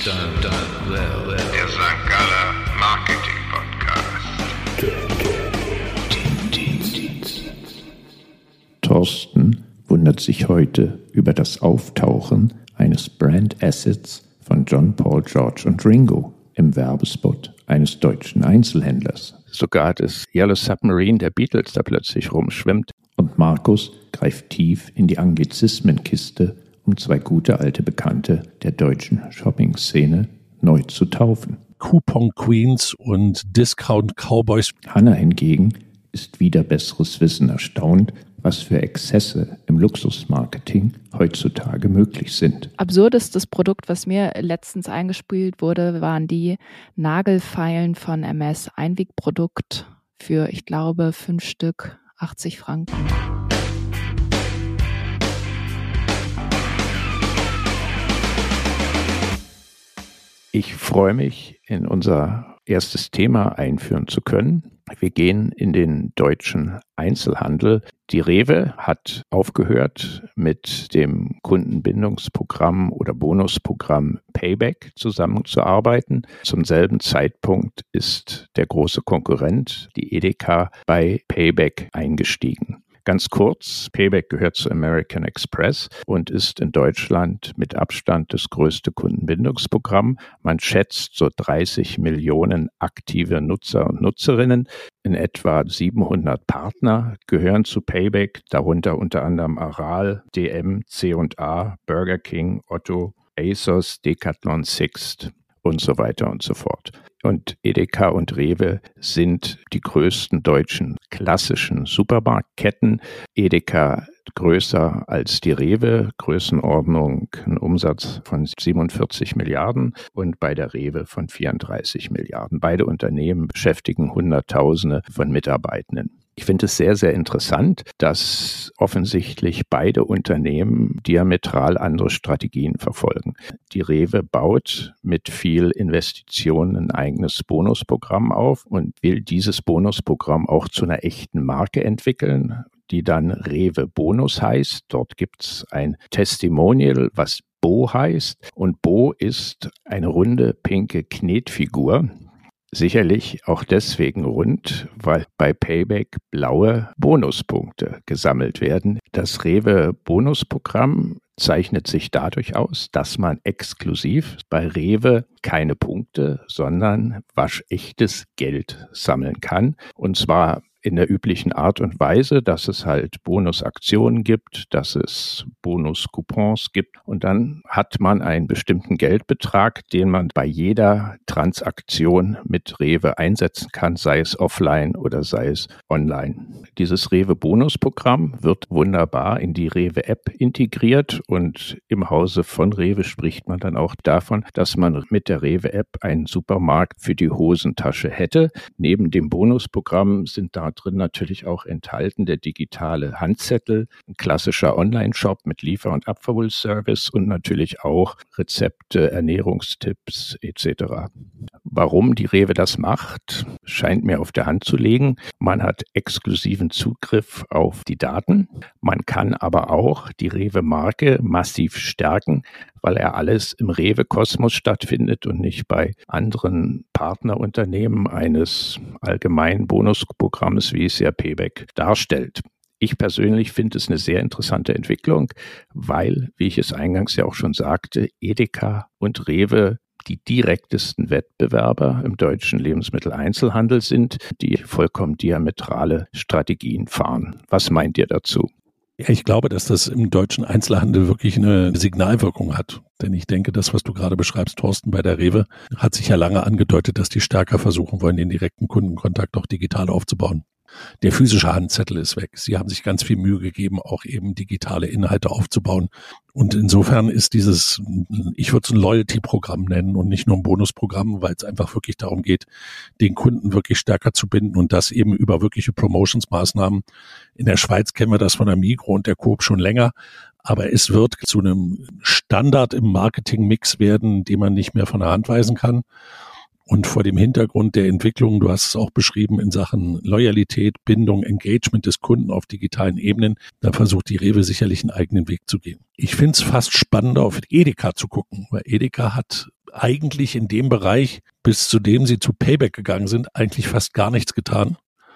Der St. Galler Marketing Podcast. Thorsten wundert sich heute über das Auftauchen eines Brand Assets von John, Paul, George und Ringo im Werbespot eines deutschen Einzelhändlers. Sogar das Yellow Submarine der Beatles da plötzlich rumschwimmt. Und Markus greift tief in die Anglizismenkiste, um zwei gute alte Bekannte der deutschen Shopping-Szene neu zu taufen. Coupon Queens und Discount Cowboys. Hanna hingegen ist wider besseres Wissen erstaunt, was für Exzesse im Luxusmarketing heutzutage möglich sind. Absurdestes Produkt, was mir letztens eingespielt wurde, waren die Nagelfeilen von MS. Einwegprodukt für, ich glaube, 5 Stück, 80 Franken. Ich freue mich, in unser erstes Thema einführen zu können. Wir gehen in den deutschen Einzelhandel. Die Rewe hat aufgehört, mit dem Kundenbindungsprogramm oder Bonusprogramm Payback zusammenzuarbeiten. Zum selben Zeitpunkt ist der große Konkurrent, die Edeka, bei Payback eingestiegen. Ganz kurz, Payback gehört zu American Express und ist in Deutschland mit Abstand das größte Kundenbindungsprogramm. Man schätzt so 30 Millionen aktive Nutzer und Nutzerinnen. In etwa 700 Partner gehören zu Payback, darunter unter anderem Aral, DM, C&A, Burger King, Otto, ASOS, Decathlon, Sixt und so weiter und so fort. Und Edeka und Rewe sind die größten deutschen klassischen Supermarktketten. Edeka größer als die Rewe, Größenordnung ein Umsatz von 47 Milliarden und bei der Rewe von 34 Milliarden. Beide Unternehmen beschäftigen Hunderttausende von Mitarbeitenden. Ich finde es sehr, sehr interessant, dass offensichtlich beide Unternehmen diametral andere Strategien verfolgen. Die Rewe baut mit viel Investitionen ein eigenes Bonusprogramm auf und will dieses Bonusprogramm auch zu einer echten Marke entwickeln, die dann Rewe Bonus heißt. Dort gibt es ein Testimonial, was Bo heißt. Und Bo ist eine runde, pinke Knetfigur. Sicherlich auch deswegen rund, weil bei Payback blaue Bonuspunkte gesammelt werden. Das Rewe-Bonusprogramm zeichnet sich dadurch aus, dass man exklusiv bei Rewe keine Punkte, sondern waschechtes Geld sammeln kann. Und zwar in der üblichen Art und Weise, dass es halt Bonusaktionen gibt, dass es Bonuscoupons gibt und dann hat man einen bestimmten Geldbetrag, den man bei jeder Transaktion mit Rewe einsetzen kann, sei es offline oder sei es online. Dieses Rewe-Bonusprogramm wird wunderbar in die Rewe-App integriert und im Hause von Rewe spricht man dann auch davon, dass man mit der Rewe-App einen Supermarkt für die Hosentasche hätte. Neben dem Bonusprogramm sind da drin natürlich auch enthalten der digitale Handzettel, ein klassischer Online-Shop mit Liefer- und Abholservice und natürlich auch Rezepte, Ernährungstipps etc. Warum die Rewe das macht, scheint mir auf der Hand zu liegen. Man hat exklusiven Zugriff auf die Daten. Man kann aber auch die Rewe-Marke massiv stärken, weil er alles im Rewe-Kosmos stattfindet und nicht bei anderen Partnerunternehmen eines allgemeinen Bonusprogrammes, wie es ja Payback darstellt. Ich persönlich finde es eine sehr interessante Entwicklung, weil, wie ich es eingangs ja auch schon sagte, Edeka und Rewe die direktesten Wettbewerber im deutschen Lebensmitteleinzelhandel sind, die vollkommen diametrale Strategien fahren. Was meint ihr dazu? Ja, ich glaube, dass das im deutschen Einzelhandel wirklich eine Signalwirkung hat. Denn ich denke, das, was du gerade beschreibst, Thorsten, bei der Rewe, hat sich ja lange angedeutet, dass die stärker versuchen wollen, den direkten Kundenkontakt auch digital aufzubauen. Der physische Handzettel ist weg. Sie haben sich ganz viel Mühe gegeben, auch eben digitale Inhalte aufzubauen. Und insofern ist dieses, ich würde es ein Loyalty-Programm nennen und nicht nur ein Bonusprogramm, weil es einfach wirklich darum geht, den Kunden wirklich stärker zu binden und das eben über wirkliche Promotionsmaßnahmen. In der Schweiz kennen wir das von der Migros und der Coop schon länger. Aber es wird zu einem Standard im Marketingmix werden, den man nicht mehr von der Hand weisen kann. Und vor dem Hintergrund der Entwicklung, du hast es auch beschrieben, in Sachen Loyalität, Bindung, Engagement des Kunden auf digitalen Ebenen, da versucht die Rewe sicherlich einen eigenen Weg zu gehen. Ich finde es fast spannender, auf Edeka zu gucken, weil Edeka hat eigentlich in dem Bereich, bis zu dem sie zu Payback gegangen sind, eigentlich fast gar nichts getan.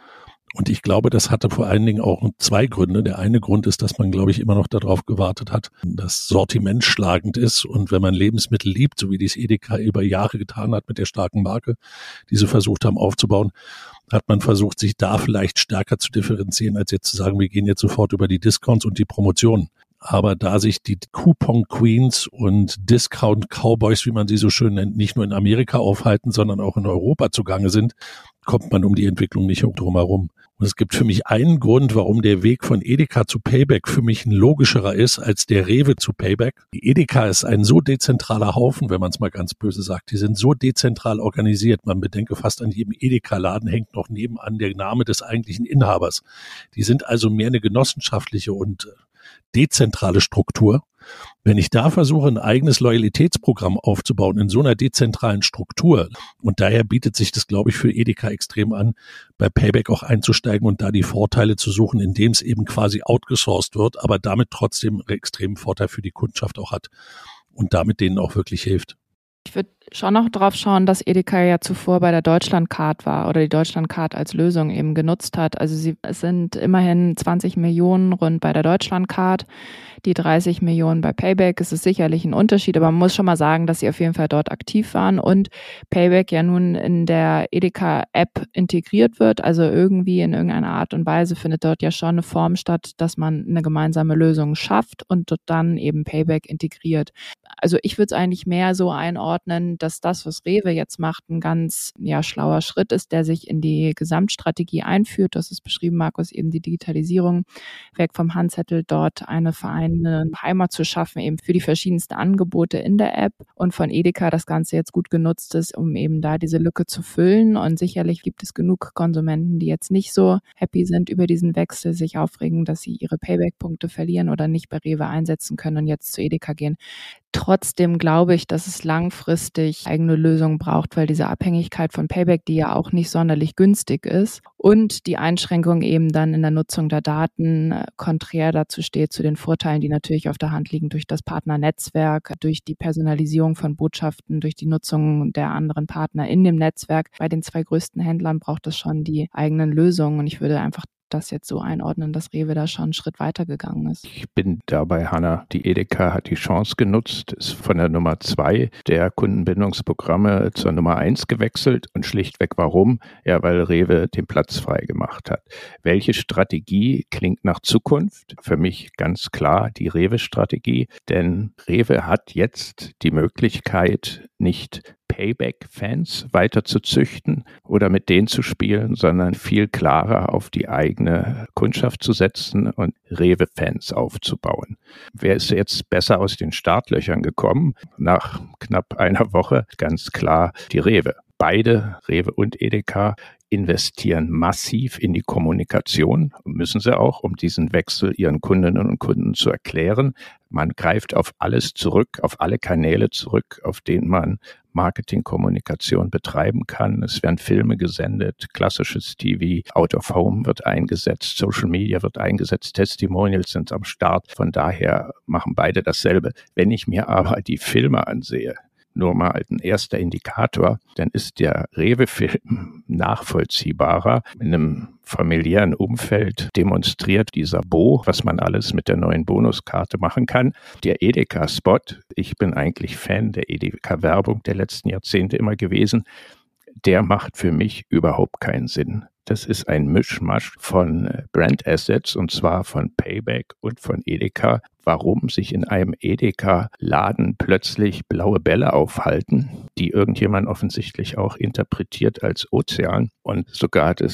Und ich glaube, das hatte vor allen Dingen auch 2 Gründe. Der eine Grund ist, dass man, glaube ich, immer noch darauf gewartet hat, dass Sortiment schlagend ist. Und wenn man Lebensmittel liebt, so wie dies Edeka über Jahre getan hat mit der starken Marke, die sie versucht haben aufzubauen, hat man versucht, sich da vielleicht stärker zu differenzieren, als jetzt zu sagen, wir gehen jetzt sofort über die Discounts und die Promotionen. Aber da sich die Coupon Queens und Discount Cowboys, wie man sie so schön nennt, nicht nur in Amerika aufhalten, sondern auch in Europa zugange sind, kommt man um die Entwicklung nicht drum herum. Und es gibt für mich einen Grund, warum der Weg von Edeka zu Payback für mich ein logischerer ist als der Rewe zu Payback. Die Edeka ist ein so dezentraler Haufen, wenn man es mal ganz böse sagt. Die sind so dezentral organisiert. Man bedenke, fast an jedem Edeka-Laden hängt noch nebenan der Name des eigentlichen Inhabers. Die sind also mehr eine genossenschaftliche und dezentrale Struktur. Wenn ich da versuche, ein eigenes Loyalitätsprogramm aufzubauen in so einer dezentralen Struktur, und daher bietet sich das, glaube ich, für Edeka extrem an, bei Payback auch einzusteigen und da die Vorteile zu suchen, indem es eben quasi outgesourced wird, aber damit trotzdem einen extremen Vorteil für die Kundschaft auch hat und damit denen auch wirklich hilft. Ich würde schon noch drauf schauen, dass Edeka ja zuvor bei der Deutschlandcard war oder die Deutschlandcard als Lösung eben genutzt hat. Also es sind immerhin 20 Millionen rund bei der Deutschlandcard, die 30 Millionen bei Payback. Es ist sicherlich ein Unterschied, aber man muss schon mal sagen, dass sie auf jeden Fall dort aktiv waren und Payback ja nun in der Edeka-App integriert wird. Also irgendwie in irgendeiner Art und Weise findet dort ja schon eine Form statt, dass man eine gemeinsame Lösung schafft und dort dann eben Payback integriert. Also ich würde es eigentlich mehr so einordnen, dass das, was Rewe jetzt macht, ein ganz schlauer Schritt ist, der sich in die Gesamtstrategie einführt. Du hast es beschrieben, Markus, eben die Digitalisierung, weg vom Handzettel, dort eine vereinende Heimat zu schaffen, eben für die verschiedensten Angebote in der App und von Edeka das Ganze jetzt gut genutzt ist, um eben da diese Lücke zu füllen. Und sicherlich gibt es genug Konsumenten, die jetzt nicht so happy sind über diesen Wechsel, sich aufregen, dass sie ihre Payback-Punkte verlieren oder nicht bei Rewe einsetzen können und jetzt zu Edeka gehen. Trotzdem glaube ich, dass es langfristig eigene Lösungen braucht, weil diese Abhängigkeit von Payback, die ja auch nicht sonderlich günstig ist und die Einschränkung eben dann in der Nutzung der Daten konträr dazu steht, zu den Vorteilen, die natürlich auf der Hand liegen durch das Partnernetzwerk, durch die Personalisierung von Botschaften, durch die Nutzung der anderen Partner in dem Netzwerk. Bei den 2 größten Händlern braucht es schon die eigenen Lösungen und ich würde einfach das jetzt so einordnen, dass Rewe da schon einen Schritt weiter gegangen ist. Ich bin dabei, Hanna. Die Edeka hat die Chance genutzt, ist von der Nummer 2 der Kundenbindungsprogramme zur Nummer 1 gewechselt und schlichtweg warum? Ja, weil Rewe den Platz frei gemacht hat. Welche Strategie klingt nach Zukunft? Für mich ganz klar die Rewe-Strategie, denn Rewe hat jetzt die Möglichkeit, nicht Payback-Fans weiter zu züchten oder mit denen zu spielen, sondern viel klarer auf die eigene Kundschaft zu setzen und Rewe-Fans aufzubauen. Wer ist jetzt besser aus den Startlöchern gekommen? Nach knapp einer Woche ganz klar die Rewe. Beide, Rewe und Edeka, investieren massiv in die Kommunikation, müssen sie auch, um diesen Wechsel ihren Kundinnen und Kunden zu erklären. Man greift auf alles zurück, auf alle Kanäle zurück, auf denen man Marketingkommunikation betreiben kann. Es werden Filme gesendet, klassisches TV, Out of Home wird eingesetzt, Social Media wird eingesetzt, Testimonials sind am Start. Von daher machen beide dasselbe. Wenn ich mir aber die Filme ansehe, nur mal ein erster Indikator, dann ist der Rewe-Film nachvollziehbarer. In einem familiären Umfeld demonstriert dieser Bo, was man alles mit der neuen Bonuskarte machen kann. Der Edeka-Spot, ich bin eigentlich Fan der Edeka-Werbung der letzten Jahrzehnte immer gewesen, der macht für mich überhaupt keinen Sinn. Das ist ein Mischmasch von Brand Assets und zwar von Payback und von Edeka. Warum sich in einem Edeka-Laden plötzlich blaue Bälle aufhalten, die irgendjemand offensichtlich auch interpretiert als Ozean und sogar das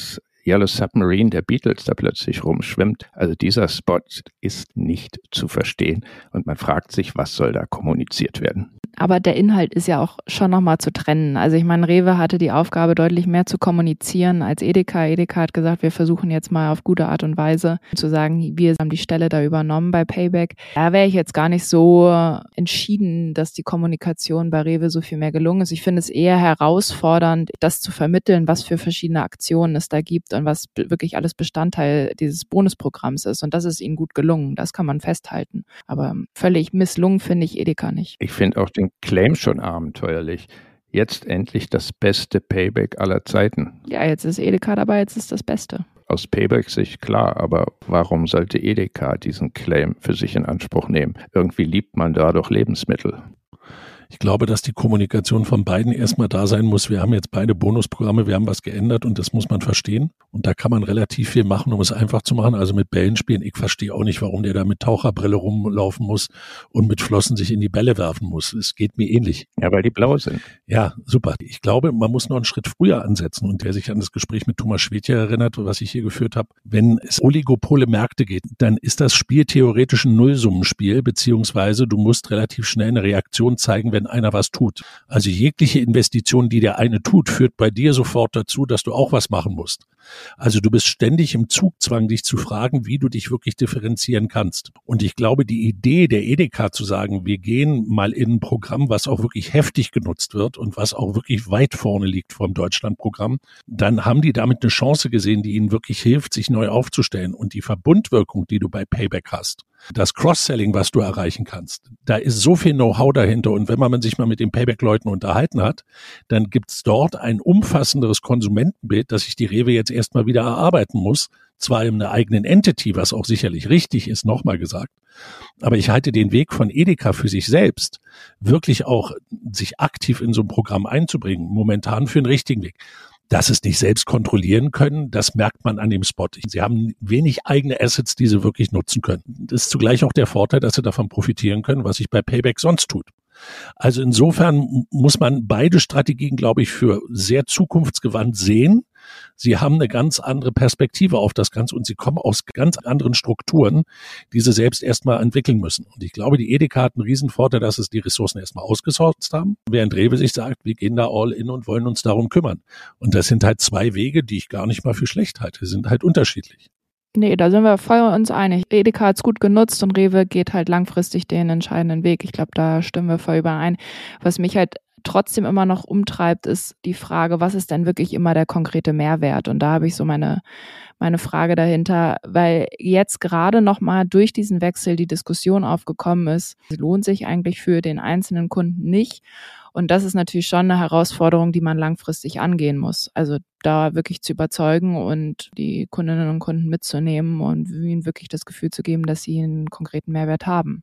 Yellow Submarine der Beatles da plötzlich rumschwimmt. Also dieser Spot ist nicht zu verstehen und man fragt sich, was soll da kommuniziert werden. Aber der Inhalt ist ja auch schon nochmal zu trennen. Also ich meine, Rewe hatte die Aufgabe, deutlich mehr zu kommunizieren als Edeka. Edeka hat gesagt, wir versuchen jetzt mal auf gute Art und Weise zu sagen, wir haben die Stelle da übernommen bei Payback. Da wäre ich jetzt gar nicht so entschieden, dass die Kommunikation bei Rewe so viel mehr gelungen ist. Ich finde es eher herausfordernd, das zu vermitteln, was für verschiedene Aktionen es da gibt und was wirklich alles Bestandteil dieses Bonusprogramms ist. Und das ist ihnen gut gelungen. Das kann man festhalten. Aber völlig misslungen finde ich Edeka nicht. Ich finde auch den Claim schon abenteuerlich. Jetzt endlich das beste Payback aller Zeiten. Ja, jetzt ist Edeka dabei, jetzt ist das Beste. Aus Payback-Sicht klar, aber warum sollte Edeka diesen Claim für sich in Anspruch nehmen? Irgendwie liebt man da doch Lebensmittel. Ich glaube, dass die Kommunikation von beiden erstmal da sein muss. Wir haben jetzt beide Bonusprogramme, wir haben was geändert und das muss man verstehen. Und da kann man relativ viel machen, um es einfach zu machen. Also mit Bällen spielen. Ich verstehe auch nicht, warum der da mit Taucherbrille rumlaufen muss und mit Flossen sich in die Bälle werfen muss. Es geht mir ähnlich. Ja, weil die blau sind. Ja, super. Ich glaube, man muss noch einen Schritt früher ansetzen. Und wer sich an das Gespräch mit Thomas Schwedje erinnert, was ich hier geführt habe, wenn es Oligopole Märkte geht, dann ist das Spiel theoretisch ein Nullsummenspiel, beziehungsweise du musst relativ schnell eine Reaktion zeigen, wenn einer was tut. Also jegliche Investition, die der eine tut, führt bei dir sofort dazu, dass du auch was machen musst. Also du bist ständig im Zugzwang, dich zu fragen, wie du dich wirklich differenzieren kannst. Und ich glaube, die Idee der Edeka zu sagen, wir gehen mal in ein Programm, was auch wirklich heftig genutzt wird und was auch wirklich weit vorne liegt vom Deutschlandprogramm, dann haben die damit eine Chance gesehen, die ihnen wirklich hilft, sich neu aufzustellen. Und die Verbundwirkung, die du bei Payback hast, das Cross-Selling, was du erreichen kannst, da ist so viel Know-how dahinter. Und wenn man sich mal mit den Payback-Leuten unterhalten hat, dann gibt's dort ein umfassenderes Konsumentenbild, das sich die Rewe jetzt erstmal wieder erarbeiten muss. Zwar in einer eigenen Entity, was auch sicherlich richtig ist, nochmal gesagt. Aber ich halte den Weg von Edeka für sich selbst, wirklich auch sich aktiv in so ein Programm einzubringen, momentan für den richtigen Weg. Dass es nicht selbst kontrollieren können, das merkt man an dem Spot. Sie haben wenig eigene Assets, die sie wirklich nutzen können. Das ist zugleich auch der Vorteil, dass sie davon profitieren können, was sich bei Payback sonst tut. Also insofern muss man beide Strategien, glaube ich, für sehr zukunftsgewandt sehen. Sie haben eine ganz andere Perspektive auf das Ganze und sie kommen aus ganz anderen Strukturen, die sie selbst erstmal entwickeln müssen. Und ich glaube, die Edeka hat einen riesen Vorteil, dass es die Ressourcen erstmal ausgesourcet haben, während Rewe sich sagt, wir gehen da all in und wollen uns darum kümmern. Und das sind halt zwei Wege, die ich gar nicht mal für schlecht halte. Die sind halt unterschiedlich. Nee, da sind wir voll uns einig. Edeka hat's gut genutzt und Rewe geht halt langfristig den entscheidenden Weg. Ich glaube, da stimmen wir voll überein. Was mich halt trotzdem immer noch umtreibt, ist die Frage, was ist denn wirklich immer der konkrete Mehrwert? Und da habe ich so meine Frage dahinter, weil jetzt gerade nochmal durch diesen Wechsel die Diskussion aufgekommen ist, lohnt sich eigentlich für den einzelnen Kunden nicht. Und das ist natürlich schon eine Herausforderung, die man langfristig angehen muss. Also da wirklich zu überzeugen und die Kundinnen und Kunden mitzunehmen und ihnen wirklich das Gefühl zu geben, dass sie einen konkreten Mehrwert haben.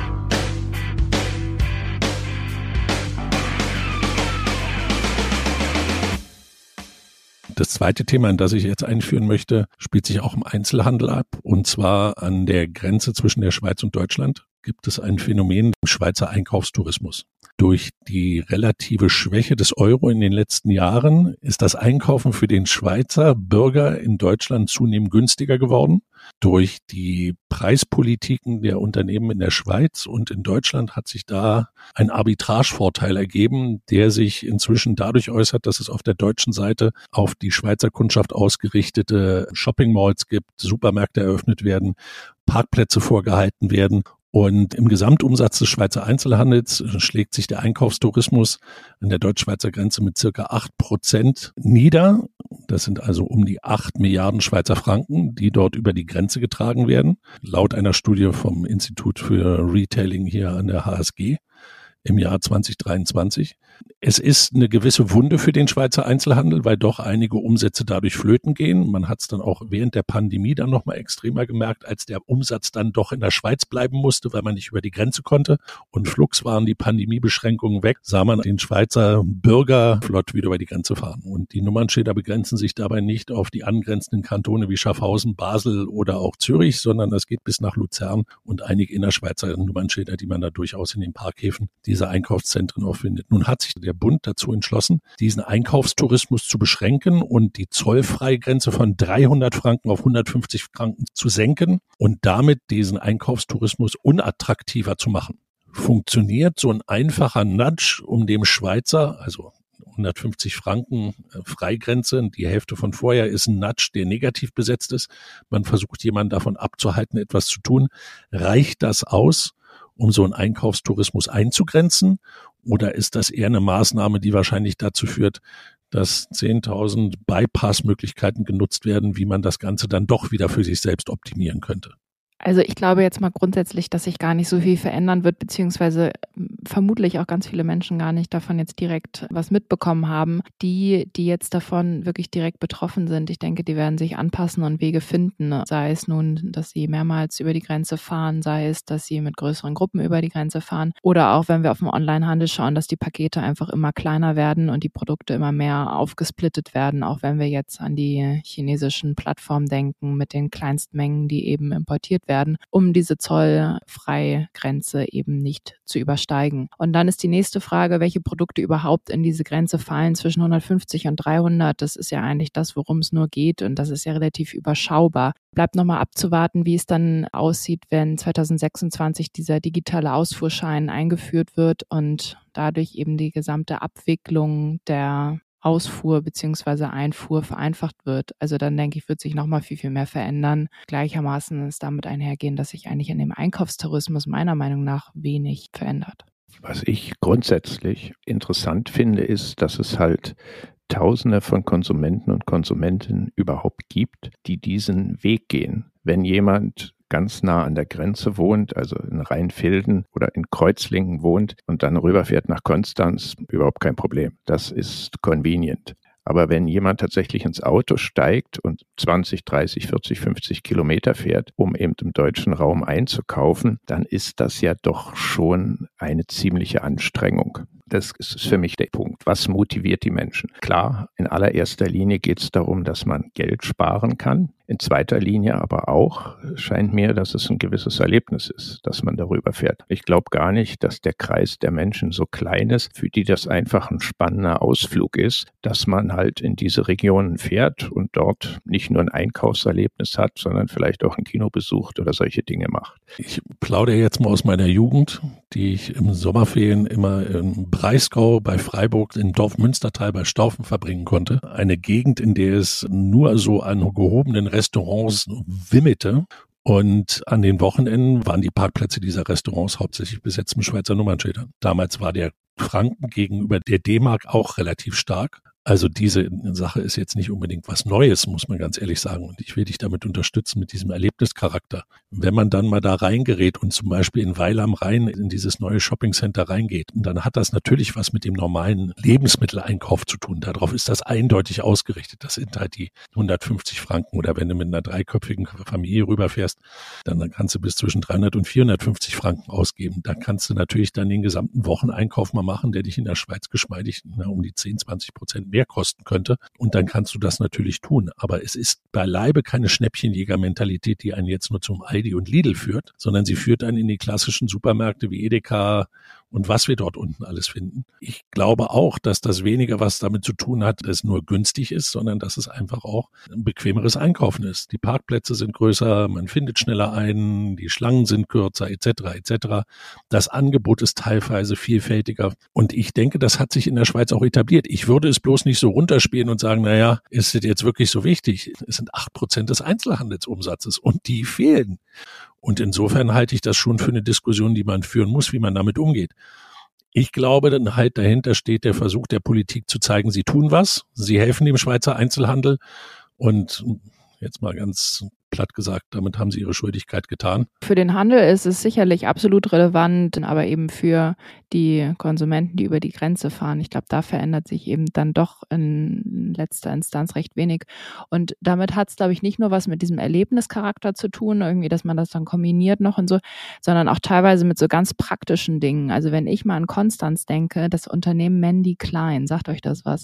Das zweite Thema, in das ich jetzt einführen möchte, spielt sich auch im Einzelhandel ab. Und zwar an der Grenze zwischen der Schweiz und Deutschland gibt es ein Phänomen im Schweizer Einkaufstourismus. Durch die relative Schwäche des Euro in den letzten Jahren ist das Einkaufen für den Schweizer Bürger in Deutschland zunehmend günstiger geworden. Durch die Preispolitiken der Unternehmen in der Schweiz und in Deutschland hat sich da ein Arbitragevorteil ergeben, der sich inzwischen dadurch äußert, dass es auf der deutschen Seite auf die Schweizer Kundschaft ausgerichtete Shopping-Malls gibt, Supermärkte eröffnet werden, Parkplätze vorgehalten werden. Und im Gesamtumsatz des Schweizer Einzelhandels schlägt sich der Einkaufstourismus an der deutsch-schweizer Grenze mit circa 8% nieder. Das sind also um die 8 Milliarden Schweizer Franken, die dort über die Grenze getragen werden. Laut einer Studie vom Institut für Retailing hier an der HSG im Jahr 2023. Es ist eine gewisse Wunde für den Schweizer Einzelhandel, weil doch einige Umsätze dadurch flöten gehen. Man hat es dann auch während der Pandemie dann nochmal extremer gemerkt, als der Umsatz dann doch in der Schweiz bleiben musste, weil man nicht über die Grenze konnte. Und flugs waren die Pandemiebeschränkungen weg, sah man den Schweizer Bürger flott wieder über die Grenze fahren. Und die Nummernschilder begrenzen sich dabei nicht auf die angrenzenden Kantone wie Schaffhausen, Basel oder auch Zürich, sondern das geht bis nach Luzern und einige innerschweizer Nummernschilder, die man da durchaus in den Parkhäfen, die diese Einkaufszentren auch findet. Nun hat sich der Bund dazu entschlossen, diesen Einkaufstourismus zu beschränken und die Zollfreigrenze von 300 Franken auf 150 Franken zu senken und damit diesen Einkaufstourismus unattraktiver zu machen. Funktioniert so ein einfacher Nudge, um dem Schweizer, also 150 Franken Freigrenze, die Hälfte von vorher ist ein Nudge, der negativ besetzt ist. Man versucht jemanden davon abzuhalten, etwas zu tun. Reicht das aus, um so einen Einkaufstourismus einzugrenzen? Oder ist das eher eine Maßnahme, die wahrscheinlich dazu führt, dass 10.000 Bypass-Möglichkeiten genutzt werden, wie man das Ganze dann doch wieder für sich selbst optimieren könnte? Also ich glaube jetzt mal grundsätzlich, dass sich gar nicht so viel verändern wird, beziehungsweise vermutlich auch ganz viele Menschen gar nicht davon jetzt direkt was mitbekommen haben. Die jetzt davon wirklich direkt betroffen sind, ich denke, die werden sich anpassen und Wege finden. Sei es nun, dass sie mehrmals über die Grenze fahren, sei es, dass sie mit größeren Gruppen über die Grenze fahren oder auch, wenn wir auf den Onlinehandel schauen, dass die Pakete einfach immer kleiner werden und die Produkte immer mehr aufgesplittet werden, auch wenn wir jetzt an die chinesischen Plattformen denken mit den Kleinstmengen, die eben importiert werden, um diese Zollfreigrenze eben nicht zu übersteigen. Und dann ist die nächste Frage, welche Produkte überhaupt in diese Grenze fallen zwischen 150 und 300. Das ist ja eigentlich das, worum es nur geht und das ist ja relativ überschaubar. Bleibt nochmal abzuwarten, wie es dann aussieht, wenn 2026 dieser digitale Ausfuhrschein eingeführt wird und dadurch eben die gesamte Abwicklung der Ausfuhr bzw. Einfuhr vereinfacht wird. Also dann denke ich, wird sich nochmal viel, viel mehr verändern. Gleichermaßen ist damit einhergehen, dass sich eigentlich in dem Einkaufstourismus meiner Meinung nach wenig verändert. Was ich grundsätzlich interessant finde, ist, dass es halt Tausende von Konsumenten und Konsumentinnen überhaupt gibt, die diesen Weg gehen. Wenn jemand ganz nah an der Grenze wohnt, also in Rheinfelden oder in Kreuzlingen wohnt und dann rüberfährt nach Konstanz, überhaupt kein Problem. Das ist convenient. Aber wenn jemand tatsächlich ins Auto steigt und 20, 30, 40, 50 Kilometer fährt, um eben im deutschen Raum einzukaufen, dann ist das ja doch schon eine ziemliche Anstrengung. Das ist für mich der Punkt. Was motiviert die Menschen? Klar, in allererster Linie geht es darum, dass man Geld sparen kann. In zweiter Linie aber auch scheint mir, dass es ein gewisses Erlebnis ist, dass man darüber fährt. Ich glaube gar nicht, dass der Kreis der Menschen so klein ist, für die das einfach ein spannender Ausflug ist, dass man halt in diese Regionen fährt und dort nicht nur ein Einkaufserlebnis hat, sondern vielleicht auch ein Kino besucht oder solche Dinge macht. Ich plaudere jetzt mal aus meiner Jugend, die ich im Sommerferien immer im Breisgau bei Freiburg im Dorf Münstertal bei Staufen verbringen konnte. Eine Gegend, in der es nur so an gehobenen Restaurants wimmelte. Und an den Wochenenden waren die Parkplätze dieser Restaurants hauptsächlich besetzt mit Schweizer Nummernschildern. Damals war der Franken gegenüber der D-Mark auch relativ stark. Also diese Sache ist jetzt nicht unbedingt was Neues, muss man ganz ehrlich sagen. Und ich will dich damit unterstützen mit diesem Erlebnischarakter. Wenn man dann mal da reingerät und zum Beispiel in Weil am Rhein in dieses neue Shoppingcenter reingeht, und dann hat das natürlich was mit dem normalen Lebensmitteleinkauf zu tun. Darauf ist das eindeutig ausgerichtet. Das sind halt die 150 Franken. Oder wenn du mit einer dreiköpfigen Familie rüberfährst, dann kannst du bis zwischen 300 und 450 Franken ausgeben. Da kannst du natürlich dann den gesamten Wocheneinkauf mal machen, der dich in der Schweiz geschmeidig um die 10-20% mehr kosten könnte. Und dann kannst du das natürlich tun. Aber es ist beileibe keine Schnäppchenjäger-Mentalität, die einen jetzt nur zum Aldi und Lidl führt, sondern sie führt einen in die klassischen Supermärkte wie Edeka und was wir dort unten alles finden. Ich glaube auch, dass das weniger was damit zu tun hat, dass es nur günstig ist, sondern dass es einfach auch ein bequemeres Einkaufen ist. Die Parkplätze sind größer, man findet schneller ein, die Schlangen sind kürzer, etc. etc. Das Angebot ist teilweise vielfältiger. Und ich denke, das hat sich in der Schweiz auch etabliert. Ich würde es bloß nicht so runterspielen und sagen, naja, ist das jetzt wirklich so wichtig? Es sind 8% des Einzelhandelsumsatzes und die fehlen. Und insofern halte ich das schon für eine Diskussion, die man führen muss, wie man damit umgeht. Ich glaube, dann halt dahinter steht der Versuch der Politik zu zeigen, sie tun was, sie helfen dem Schweizer Einzelhandel und jetzt mal ganz platt gesagt, damit haben sie ihre Schuldigkeit getan. Für den Handel ist es sicherlich absolut relevant, aber eben für die Konsumenten, die über die Grenze fahren. Ich glaube, da verändert sich eben dann doch in letzter Instanz recht wenig. Und damit hat es, glaube ich, nicht nur was mit diesem Erlebnischarakter zu tun, irgendwie, dass man das dann kombiniert noch und so, sondern auch teilweise mit so ganz praktischen Dingen. Also wenn ich mal an Konstanz denke, das Unternehmen Mandy Klein, sagt euch das was?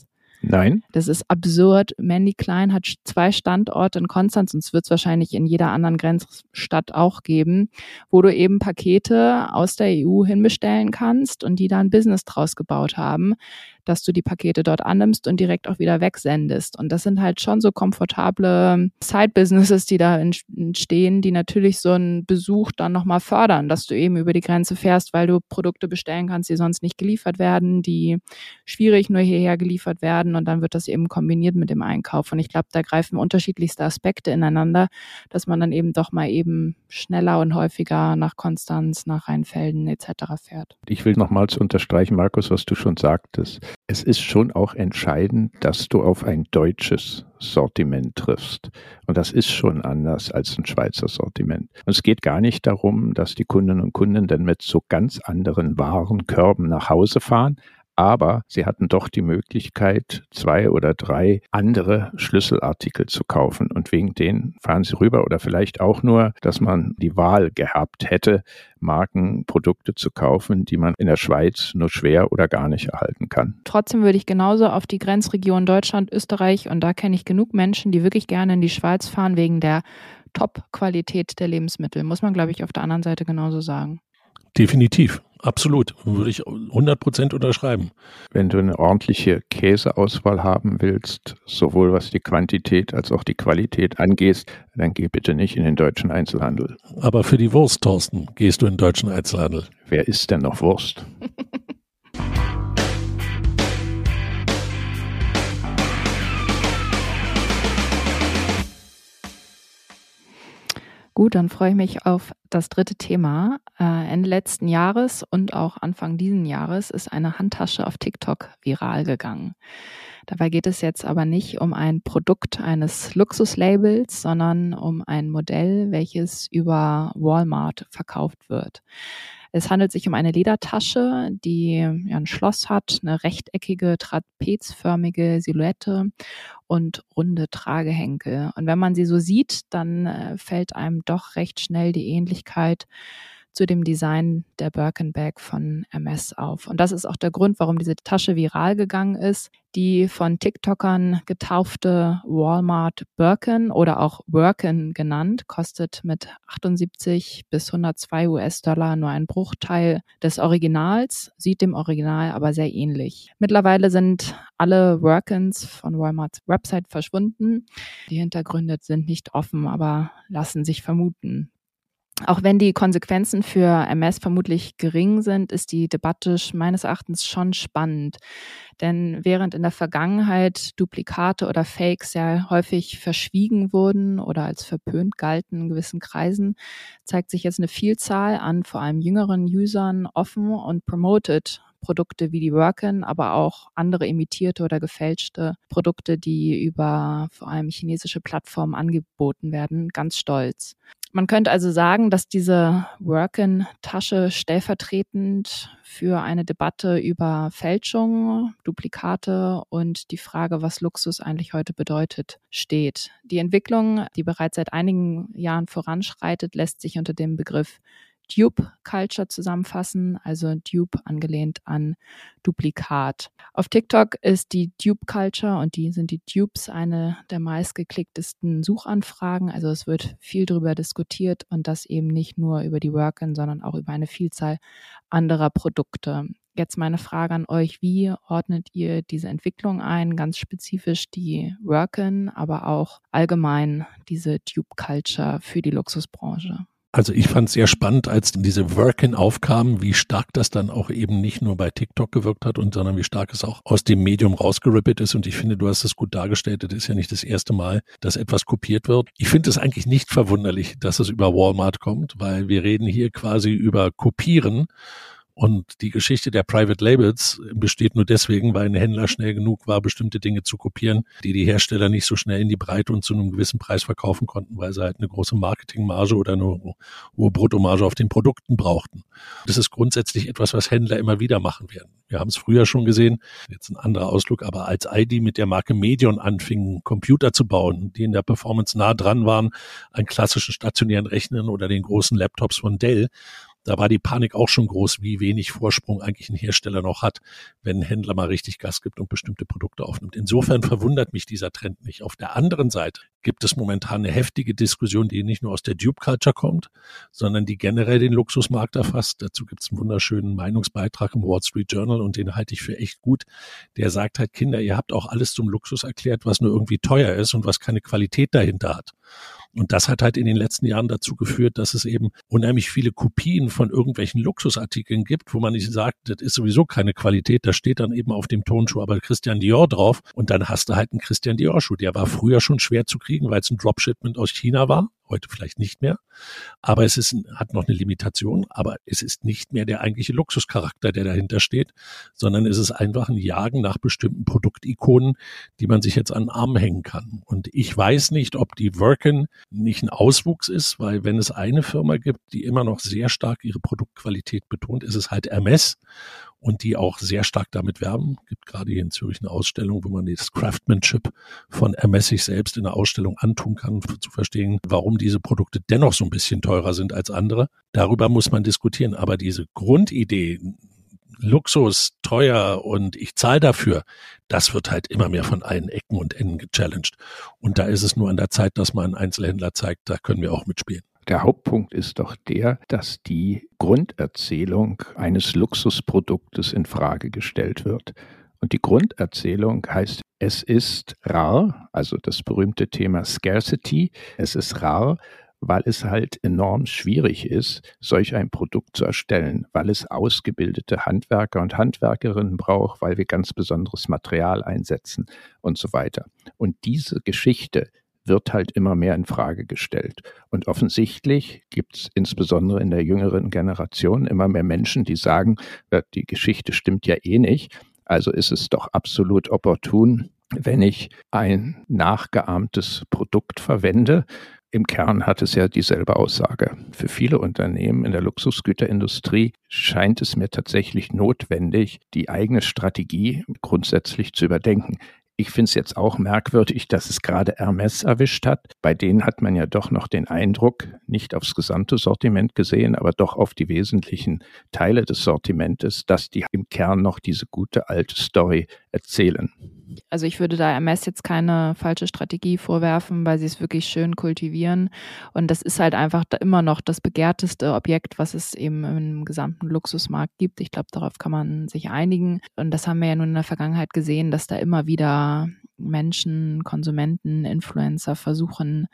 Nein. Das ist absurd. Mandy Klein hat 2 Standorte in Konstanz und es wird es wahrscheinlich in jeder anderen Grenzstadt auch geben, wo du eben Pakete aus der EU hinbestellen kannst und die da ein Business draus gebaut haben, dass du die Pakete dort annimmst und direkt auch wieder wegsendest. Und das sind halt schon so komfortable Side-Businesses, die da entstehen, die natürlich so einen Besuch dann nochmal fördern, dass du eben über die Grenze fährst, weil du Produkte bestellen kannst, die sonst nicht geliefert werden, die schwierig nur hierher geliefert werden und dann wird das eben kombiniert mit dem Einkauf. Und ich glaube, da greifen unterschiedlichste Aspekte ineinander, dass man dann eben doch mal eben schneller und häufiger nach Konstanz, nach Rheinfelden etc. fährt. Ich will nochmals unterstreichen, Markus, was du schon sagtest. Es ist schon auch entscheidend, dass du auf ein deutsches Sortiment triffst. Und das ist schon anders als ein Schweizer Sortiment. Und es geht gar nicht darum, dass die Kundinnen und Kunden dann mit so ganz anderen Warenkörben nach Hause fahren. Aber sie hatten doch die Möglichkeit, 2 oder 3 andere Schlüsselartikel zu kaufen. Und wegen denen fahren sie rüber oder vielleicht auch nur, dass man die Wahl gehabt hätte, Markenprodukte zu kaufen, die man in der Schweiz nur schwer oder gar nicht erhalten kann. Trotzdem würde ich genauso auf die Grenzregion Deutschland, Österreich und da kenne ich genug Menschen, die wirklich gerne in die Schweiz fahren wegen der Top-Qualität der Lebensmittel. Muss man, glaube ich, auf der anderen Seite genauso sagen. Definitiv, absolut. Würde ich 100% unterschreiben. Wenn du eine ordentliche Käseauswahl haben willst, sowohl was die Quantität als auch die Qualität angeht, dann geh bitte nicht in den deutschen Einzelhandel. Aber für die Wurst, Thorsten, gehst du in den deutschen Einzelhandel. Wer isst denn noch Wurst? Gut, dann freue ich mich auf das dritte Thema. Ende letzten Jahres und auch Anfang diesen Jahres ist eine Handtasche auf TikTok viral gegangen. Dabei geht es jetzt aber nicht um ein Produkt eines Luxuslabels, sondern um ein Modell, welches über Walmart verkauft wird. Es handelt sich um eine Ledertasche, die ein Schloss hat, eine rechteckige, trapezförmige Silhouette und runde Tragehenkel. Und wenn man sie so sieht, dann fällt einem doch recht schnell die Ähnlichkeit zu dem Design der Birkin-Bag von Hermès auf. Und das ist auch der Grund, warum diese Tasche viral gegangen ist. Die von TikTokern getaufte Walmart Birkin oder auch Workin genannt, kostet mit 78 bis 102 US-Dollar nur einen Bruchteil des Originals, sieht dem Original aber sehr ähnlich. Mittlerweile sind alle Workins von Walmarts Website verschwunden. Die Hintergründe sind nicht offen, aber lassen sich vermuten. Auch wenn die Konsequenzen für Hermès vermutlich gering sind, ist die Debatte meines Erachtens schon spannend. Denn während in der Vergangenheit Duplikate oder Fakes sehr häufig verschwiegen wurden oder als verpönt galten in gewissen Kreisen, zeigt sich jetzt eine Vielzahl an vor allem jüngeren Usern offen und promoted Produkte wie die Workin, aber auch andere imitierte oder gefälschte Produkte, die über vor allem chinesische Plattformen angeboten werden, ganz stolz. Man könnte also sagen, dass diese Workin-Tasche stellvertretend für eine Debatte über Fälschung, Duplikate und die Frage, was Luxus eigentlich heute bedeutet, steht. Die Entwicklung, die bereits seit einigen Jahren voranschreitet, lässt sich unter dem Begriff Dupe Culture zusammenfassen, also Dupe angelehnt an Duplikat. Auf TikTok ist die Dupe Culture und die sind die Dupes eine der meistgeklicktesten Suchanfragen. Also es wird viel darüber diskutiert und das eben nicht nur über die Workin, sondern auch über eine Vielzahl anderer Produkte. Jetzt meine Frage an euch, wie ordnet ihr diese Entwicklung ein, ganz spezifisch die Workin, aber auch allgemein diese Dupe Culture für die Luxusbranche? Also ich fand es sehr spannend, als diese Workin aufkam, wie stark das dann auch eben nicht nur bei TikTok gewirkt hat, sondern wie stark es auch aus dem Medium rausgerippet ist. Und ich finde, du hast es gut dargestellt. Das ist ja nicht das erste Mal, dass etwas kopiert wird. Ich finde es eigentlich nicht verwunderlich, dass es über Walmart kommt, weil wir reden hier quasi über Kopieren. Und die Geschichte der Private Labels besteht nur deswegen, weil ein Händler schnell genug war, bestimmte Dinge zu kopieren, die die Hersteller nicht so schnell in die Breite und zu einem gewissen Preis verkaufen konnten, weil sie halt eine große Marketingmarge oder eine hohe Bruttomarge auf den Produkten brauchten. Das ist grundsätzlich etwas, was Händler immer wieder machen werden. Wir haben es früher schon gesehen, jetzt ein anderer Ausdruck, aber als ID mit der Marke Medion anfingen, Computer zu bauen, die in der Performance nah dran waren an klassischen stationären Rechnern oder den großen Laptops von Dell, Da war die Panik auch schon groß, wie wenig Vorsprung eigentlich ein Hersteller noch hat, wenn ein Händler mal richtig Gas gibt und bestimmte Produkte aufnimmt. Insofern verwundert mich dieser Trend nicht. Auf der anderen Seite gibt es momentan eine heftige Diskussion, die nicht nur aus der Dupe Culture kommt, sondern die generell den Luxusmarkt erfasst. Dazu gibt es einen wunderschönen Meinungsbeitrag im Wall Street Journal und den halte ich für echt gut. Der sagt halt, Kinder, ihr habt auch alles zum Luxus erklärt, was nur irgendwie teuer ist und was keine Qualität dahinter hat. Und das hat halt in den letzten Jahren dazu geführt, dass es eben unheimlich viele Kopien von irgendwelchen Luxusartikeln gibt, wo man nicht sagt, das ist sowieso keine Qualität, da steht dann eben auf dem Tonschuh aber Christian Dior drauf und dann hast du halt einen Christian Dior Schuh. Der war früher schon schwer zu kriegen, weil es ein Dropshipment aus China war. Heute vielleicht nicht mehr, aber hat noch eine Limitation, aber es ist nicht mehr der eigentliche Luxuscharakter, der dahinter steht, sondern es ist einfach ein Jagen nach bestimmten Produktikonen, die man sich jetzt an den Arm hängen kann. Und ich weiß nicht, ob die Birkin nicht ein Auswuchs ist, weil wenn es eine Firma gibt, die immer noch sehr stark ihre Produktqualität betont, ist es halt Hermès. Und die auch sehr stark damit werben. Es gibt gerade hier in Zürich eine Ausstellung, wo man das Craftsmanship von Hermès sich selbst in der Ausstellung antun kann, zu verstehen, warum diese Produkte dennoch so ein bisschen teurer sind als andere. Darüber muss man diskutieren. Aber diese Grundidee, Luxus, teuer und ich zahle dafür, das wird halt immer mehr von allen Ecken und Enden gechallenged. Und da ist es nur an der Zeit, dass man einen Einzelhändler zeigt, da können wir auch mitspielen. Der Hauptpunkt ist doch der, dass die Grunderzählung eines Luxusproduktes in Frage gestellt wird. Und die Grunderzählung heißt, es ist rar, also das berühmte Thema Scarcity, es ist rar, weil es halt enorm schwierig ist, solch ein Produkt zu erstellen, weil es ausgebildete Handwerker und Handwerkerinnen braucht, weil wir ganz besonderes Material einsetzen und so weiter. Und diese Geschichte wird halt immer mehr in Frage gestellt. Und offensichtlich gibt es insbesondere in der jüngeren Generation immer mehr Menschen, die sagen, die Geschichte stimmt ja eh nicht. Also ist es doch absolut opportun, wenn ich ein nachgeahmtes Produkt verwende. Im Kern hat es ja dieselbe Aussage. Für viele Unternehmen in der Luxusgüterindustrie scheint es mir tatsächlich notwendig, die eigene Strategie grundsätzlich zu überdenken. Ich finde es jetzt auch merkwürdig, dass es gerade Hermès erwischt hat. Bei denen hat man ja doch noch den Eindruck, nicht aufs gesamte Sortiment gesehen, aber doch auf die wesentlichen Teile des Sortimentes, dass die im Kern noch diese gute alte Story erzählen. Also ich würde da Hermès jetzt keine falsche Strategie vorwerfen, weil sie es wirklich schön kultivieren. Und das ist halt einfach immer noch das begehrteste Objekt, was es eben im gesamten Luxusmarkt gibt. Ich glaube, darauf kann man sich einigen. Und das haben wir ja nun in der Vergangenheit gesehen, dass da immer wieder Menschen, Konsumenten, Influencer versuchen,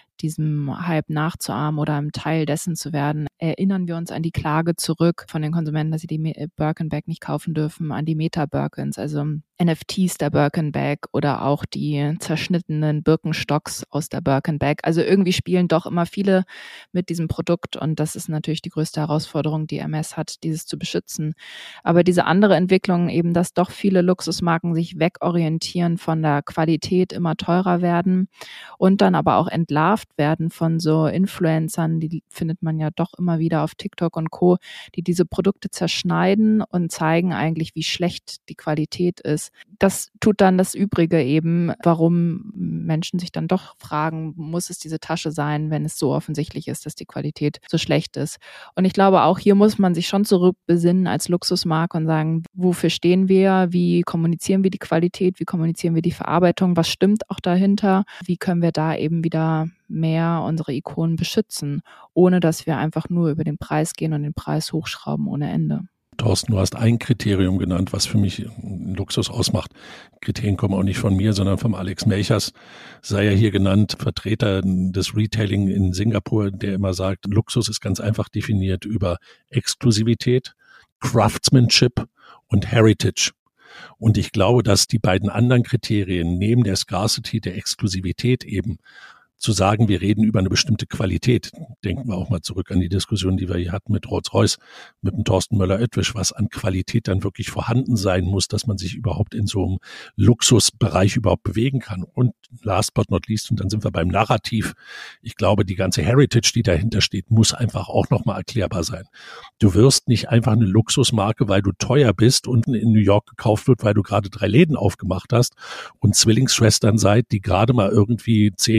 diesem Hype nachzuahmen oder ein Teil dessen zu werden. Erinnern wir uns an die Klage zurück von den Konsumenten, dass sie die Birkin-Bag nicht kaufen dürfen, an die Meta-Birkins, also NFTs der Birkin-Bag oder auch die zerschnittenen Birkenstocks aus der Birkin-Bag. Also irgendwie spielen doch immer viele mit diesem Produkt und das ist natürlich die größte Herausforderung, die Hermès hat, dieses zu beschützen. Aber diese andere Entwicklung eben, dass doch viele Luxusmarken sich wegorientieren von der Qualität, immer teurer werden und dann aber auch entlarvt werden von so Influencern, die findet man ja doch immer wieder auf TikTok und Co., die diese Produkte zerschneiden und zeigen eigentlich, wie schlecht die Qualität ist. Das tut dann das Übrige eben, warum Menschen sich dann doch fragen, muss es diese Tasche sein, wenn es so offensichtlich ist, dass die Qualität so schlecht ist. Und ich glaube, auch hier muss man sich schon zurückbesinnen als Luxusmarke und sagen, wofür stehen wir, wie kommunizieren wir die Qualität, wie kommunizieren wir die Verarbeitung, was stimmt auch dahinter, wie können wir da eben wieder mehr unsere Ikonen beschützen, ohne dass wir einfach nur über den Preis gehen und den Preis hochschrauben ohne Ende. Thorsten, du hast ein Kriterium genannt, was für mich Luxus ausmacht. Kriterien kommen auch nicht von mir, sondern vom Alex Melchers, sei ja hier genannt, Vertreter des Retailing in Singapur, der immer sagt, Luxus ist ganz einfach definiert über Exklusivität, Craftsmanship und Heritage. Und ich glaube, dass die beiden anderen Kriterien neben der Scarcity, der Exklusivität eben zu sagen, wir reden über eine bestimmte Qualität. Denken wir auch mal zurück an die Diskussion, die wir hier hatten mit Rolls-Royce, mit dem Thorsten Möller-Oetwisch, was an Qualität dann wirklich vorhanden sein muss, dass man sich überhaupt in so einem Luxusbereich überhaupt bewegen kann. Und last but not least, und dann sind wir beim Narrativ, ich glaube, die ganze Heritage, die dahinter steht, muss einfach auch nochmal erklärbar sein. Du wirst nicht einfach eine Luxusmarke, weil du teuer bist und in New York gekauft wird, weil du gerade 3 Läden aufgemacht hast und Zwillingsschwestern seid, die gerade mal irgendwie 10 Jahre zusammen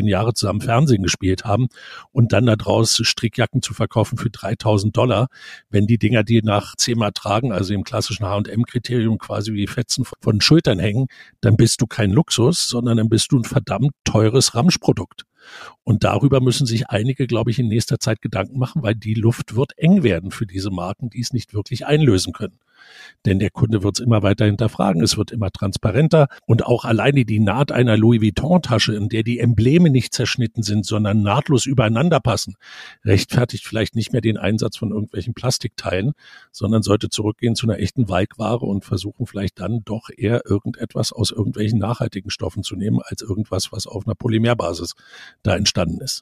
zusammen Fernsehen gespielt haben und dann da draus Strickjacken zu verkaufen für $3.000, wenn die Dinger, die nach 10-mal tragen, also im klassischen H&M-Kriterium quasi wie Fetzen von den Schultern hängen, dann bist du kein Luxus, sondern dann bist du ein verdammt teures Ramschprodukt. Und darüber müssen sich einige, glaube ich, in nächster Zeit Gedanken machen, weil die Luft wird eng werden für diese Marken, die es nicht wirklich einlösen können. Denn der Kunde wird es immer weiter hinterfragen, es wird immer transparenter und auch alleine die Naht einer Louis Vuitton-Tasche, in der die Embleme nicht zerschnitten sind, sondern nahtlos übereinander passen, rechtfertigt vielleicht nicht mehr den Einsatz von irgendwelchen Plastikteilen, sondern sollte zurückgehen zu einer echten Walkware und versuchen vielleicht dann doch eher irgendetwas aus irgendwelchen nachhaltigen Stoffen zu nehmen, als irgendwas, was auf einer Polymerbasis da entstanden ist.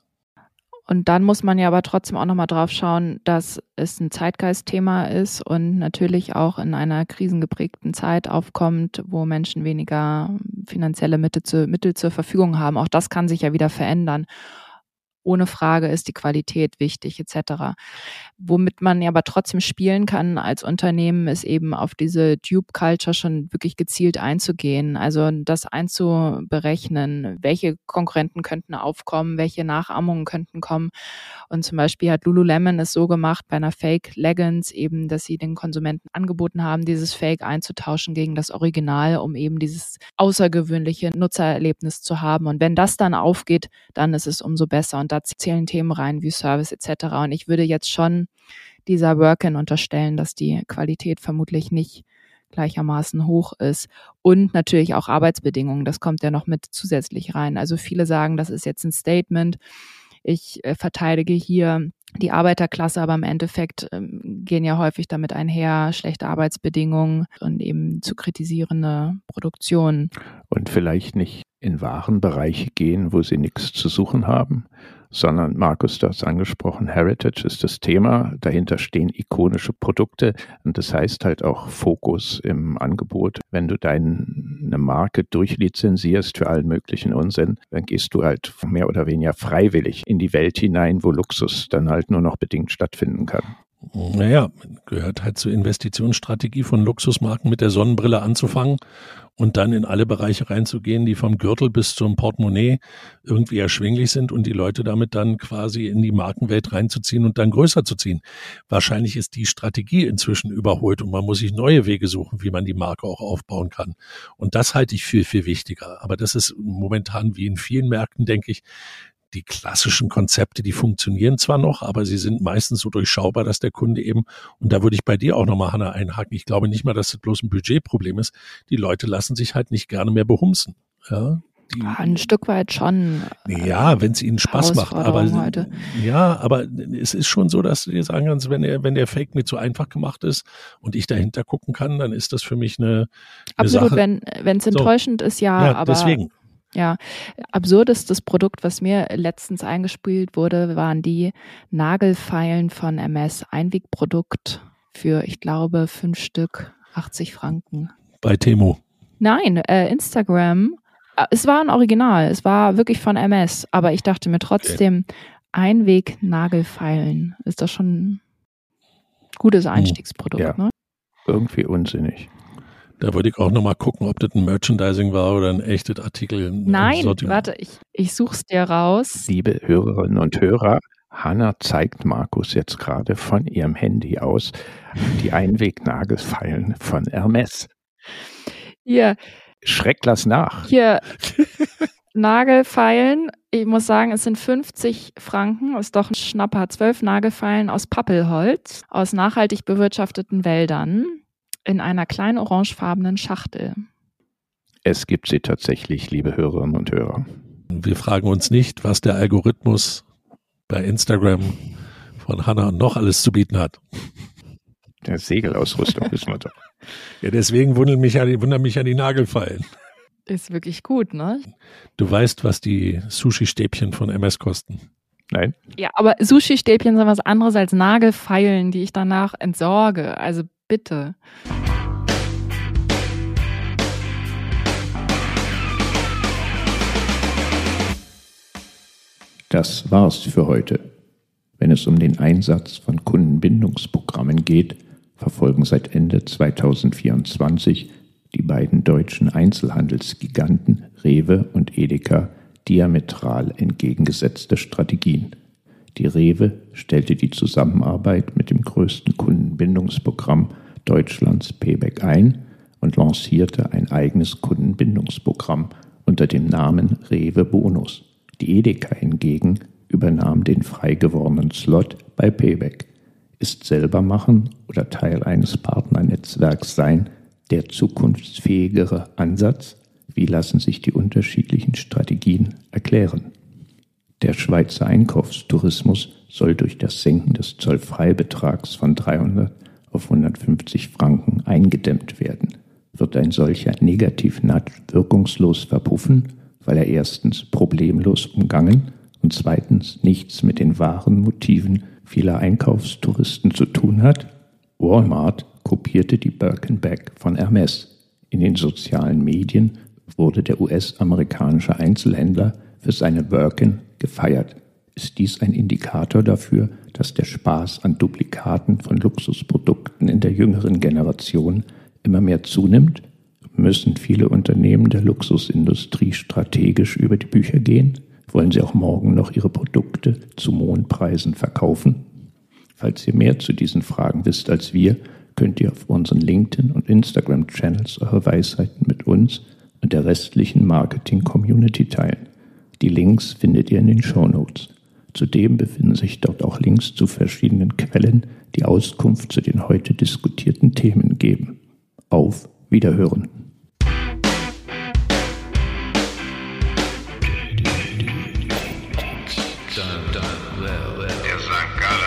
Und dann muss man ja aber trotzdem auch nochmal drauf schauen, dass es ein Zeitgeistthema ist und natürlich auch in einer krisengeprägten Zeit aufkommt, wo Menschen weniger finanzielle Mittel zur Verfügung haben. Auch das kann sich ja wieder verändern. Ohne Frage ist die Qualität wichtig etc. Womit man ja aber trotzdem spielen kann als Unternehmen, ist eben auf diese Dupe-Culture schon wirklich gezielt einzugehen. Also das einzuberechnen, welche Konkurrenten könnten aufkommen, welche Nachahmungen könnten kommen. Und zum Beispiel hat Lululemon es so gemacht bei einer Fake-Leggings eben, dass sie den Konsumenten angeboten haben, dieses Fake einzutauschen gegen das Original, um eben dieses außergewöhnliche Nutzererlebnis zu haben. Und wenn das dann aufgeht, dann ist es umso besser. Und da zählen Themen rein wie Service etc. Und ich würde jetzt schon dieser Workin unterstellen, dass die Qualität vermutlich nicht gleichermaßen hoch ist. Und natürlich auch Arbeitsbedingungen, das kommt ja noch mit zusätzlich rein. Also viele sagen, das ist jetzt ein Statement. Ich verteidige hier die Arbeiterklasse, aber im Endeffekt gehen ja häufig damit einher schlechte Arbeitsbedingungen und eben zu kritisierende Produktion. Und vielleicht nicht in Warenbereiche gehen, wo sie nichts zu suchen haben, sondern, Markus, du hast angesprochen, Heritage ist das Thema, dahinter stehen ikonische Produkte und das heißt halt auch Fokus im Angebot. Wenn du deine Marke durchlizenzierst für allen möglichen Unsinn, dann gehst du halt mehr oder weniger freiwillig in die Welt hinein, wo Luxus dann halt nur noch bedingt stattfinden kann. Naja, gehört halt zur Investitionsstrategie von Luxusmarken mit der Sonnenbrille anzufangen und dann in alle Bereiche reinzugehen, die vom Gürtel bis zum Portemonnaie irgendwie erschwinglich sind und die Leute damit dann quasi in die Markenwelt reinzuziehen und dann größer zu ziehen. Wahrscheinlich ist die Strategie inzwischen überholt und man muss sich neue Wege suchen, wie man die Marke auch aufbauen kann. Und das halte ich viel, viel wichtiger. Aber das ist momentan wie in vielen Märkten, denke ich, die klassischen Konzepte, die funktionieren zwar noch, aber sie sind meistens so durchschaubar, dass der Kunde eben, und da würde ich bei dir auch nochmal, Hanna, einhaken, ich glaube nicht mal, dass das bloß ein Budgetproblem ist, die Leute lassen sich halt nicht gerne mehr behumsen. Ja, ein Stück weit schon. Ja, wenn es ihnen Spaß macht. Aber heute. Ja, aber es ist schon so, dass du dir sagen kannst, wenn der Fake nicht so einfach gemacht ist und ich dahinter gucken kann, dann ist das für mich eine Absolut, Sache. Wenn es enttäuschend ist, ja, aber deswegen. Ja, absurdestes Produkt, was mir letztens eingespielt wurde, waren die Nagelfeilen von MS. Einwegprodukt für, ich glaube, 5 Stück, 80 Franken. Bei Temu? Nein, Instagram. Es war ein Original, es war wirklich von MS, aber ich dachte mir trotzdem, Einweg-Nagelfeilen, ist das schon ein gutes Einstiegsprodukt, ja, ne? Irgendwie unsinnig. Da würde ich auch nochmal gucken, ob das ein Merchandising war oder ein echtes Artikel. Nein, warte, ich such's dir raus. Liebe Hörerinnen und Hörer, Hanna zeigt Markus jetzt gerade von ihrem Handy aus die Einwegnagelfeilen von Hermes. Hier. Schreck, lass nach. Hier, Nagelfeilen. Ich muss sagen, es sind 50 Franken, ist doch ein Schnapper. 12 Nagelfeilen aus Pappelholz, aus nachhaltig bewirtschafteten Wäldern. In einer kleinen orangefarbenen Schachtel. Es gibt sie tatsächlich, liebe Hörerinnen und Hörer. Wir fragen uns nicht, was der Algorithmus bei Instagram von Hanna noch alles zu bieten hat. Der Segelausrüstung wissen wir doch. Ja, deswegen wundern mich ja die Nagelfeilen. Ist wirklich gut, ne? Du weißt, was die Sushi-Stäbchen von MS kosten. Nein? Ja, aber Sushi-Stäbchen sind was anderes als Nagelfeilen, die ich danach entsorge. Also bitte. Das war's für heute. Wenn es um den Einsatz von Kundenbindungsprogrammen geht, verfolgen seit Ende 2024 die beiden deutschen Einzelhandelsgiganten Rewe und Edeka diametral entgegengesetzte Strategien. Die Rewe stellte die Zusammenarbeit mit dem größten Kundenbindungsprogramm Deutschlands Payback ein und lancierte ein eigenes Kundenbindungsprogramm unter dem Namen Rewe Bonus. Die Edeka hingegen übernahm den frei gewordenen Slot bei Payback. Ist selber machen oder Teil eines Partnernetzwerks sein der zukunftsfähigere Ansatz? Wie lassen sich die unterschiedlichen Strategien erklären? Der Schweizer Einkaufstourismus soll durch das Senken des Zollfreibetrags von 300 auf 150 Franken eingedämmt werden. Wird ein solcher Negativ-Nudge wirkungslos verpuffen, weil er erstens problemlos umgangen und zweitens nichts mit den wahren Motiven vieler Einkaufstouristen zu tun hat? Walmart kopierte die Birkenbag von Hermes. In den sozialen Medien wurde der US-amerikanische Einzelhändler für seine Birkin gefeiert. Ist dies ein Indikator dafür, dass der Spaß an Duplikaten von Luxusprodukten in der jüngeren Generation immer mehr zunimmt? Müssen viele Unternehmen der Luxusindustrie strategisch über die Bücher gehen? Wollen sie auch morgen noch ihre Produkte zu Mondpreisen verkaufen? Falls ihr mehr zu diesen Fragen wisst als wir, könnt ihr auf unseren LinkedIn- und Instagram-Channels eure Weisheiten mit uns und der restlichen Marketing-Community teilen. Die Links findet ihr in den Shownotes. Zudem befinden sich dort auch Links zu verschiedenen Quellen, die Auskunft zu den heute diskutierten Themen geben. Auf Wiederhören! Der St. Galler